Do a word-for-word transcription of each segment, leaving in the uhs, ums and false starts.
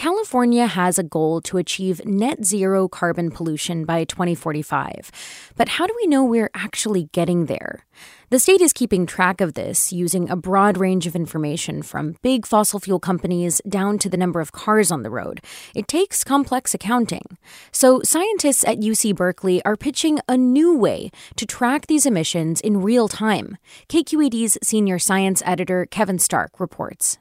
California has a goal to achieve net zero carbon pollution by twenty forty-five. But how do we know we're actually getting there? The state is keeping track of this using a broad range of information from big fossil fuel companies down to the number of cars on the road. It takes complex accounting. So scientists at U C Berkeley are pitching a new way to track these emissions in real time. K Q E D's senior science editor Kevin Stark reports.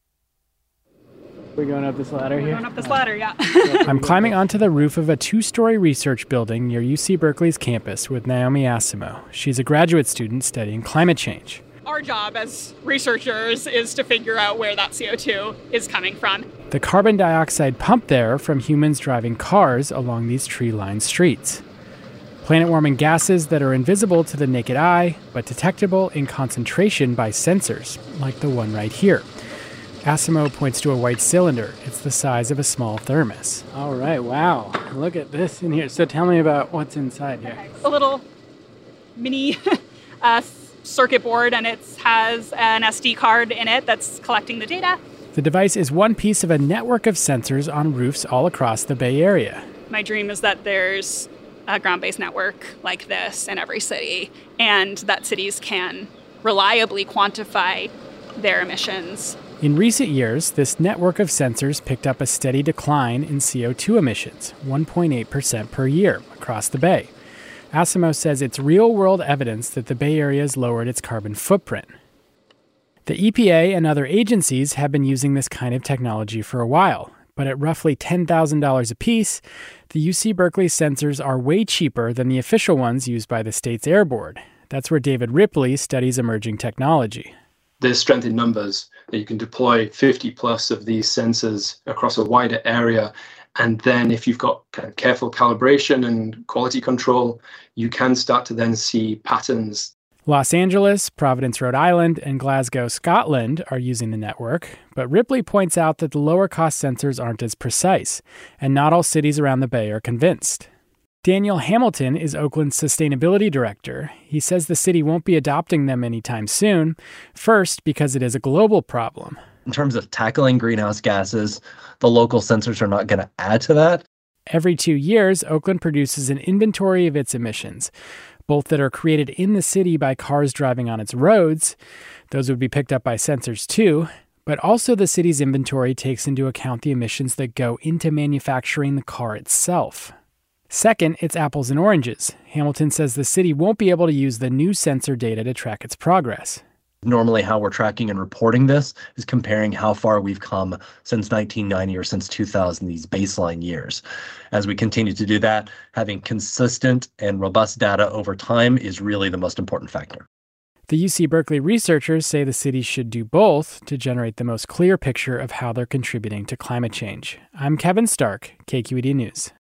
We're going up this ladder here? We're going up this ladder, yeah. I'm climbing onto the roof of a two-story research building near U C Berkeley's campus with Naomi Asimo. She's a graduate student studying climate change. Our job as researchers is to figure out where that C O two is coming from. The carbon dioxide pumped there from humans driving cars along these tree-lined streets. Planet-warming gases that are invisible to the naked eye, but detectable in concentration by sensors, like the one right here. Asimo points to a white cylinder. It's the size of a small thermos. All right, wow. Look at this in here. So tell me about what's inside here. A little mini uh, circuit board, and it has an S D card in it that's collecting the data. The device is one piece of a network of sensors on roofs all across the Bay Area. My dream is that there's a ground-based network like this in every city, and that cities can reliably quantify their emissions. In recent years, this network of sensors picked up a steady decline in C O two emissions, one point eight percent per year, across the Bay. Asimo says it's real-world evidence that the Bay Area has lowered its carbon footprint. The E P A and other agencies have been using this kind of technology for a while, but at roughly ten thousand dollars apiece, the U C Berkeley sensors are way cheaper than the official ones used by the state's Air Board. That's where David Ripley studies emerging technology. There's strength in numbers that you can deploy fifty plus of these sensors across a wider area. And then if you've got kind of careful calibration and quality control, you can start to then see patterns. Los Angeles, Providence, Rhode Island, and Glasgow, Scotland are using the network, but Ripley points out that the lower-cost sensors aren't as precise, and not all cities around the Bay are convinced. Daniel Hamilton is Oakland's sustainability director. He says the city won't be adopting them anytime soon, first because it is a global problem. In terms of tackling greenhouse gases, the local sensors are not going to add to that. Every two years, Oakland produces an inventory of its emissions, both that are created in the city by cars driving on its roads. Those would be picked up by sensors too. But also the city's inventory takes into account the emissions that go into manufacturing the car itself. Second, it's apples and oranges. Hamilton says the city won't be able to use the new sensor data to track its progress. Normally how we're tracking and reporting this is comparing how far we've come since nineteen ninety or since two thousand, these baseline years. As we continue to do that, having consistent and robust data over time is really the most important factor. The U C Berkeley researchers say the city should do both to generate the most clear picture of how they're contributing to climate change. I'm Kevin Stark, K Q E D News.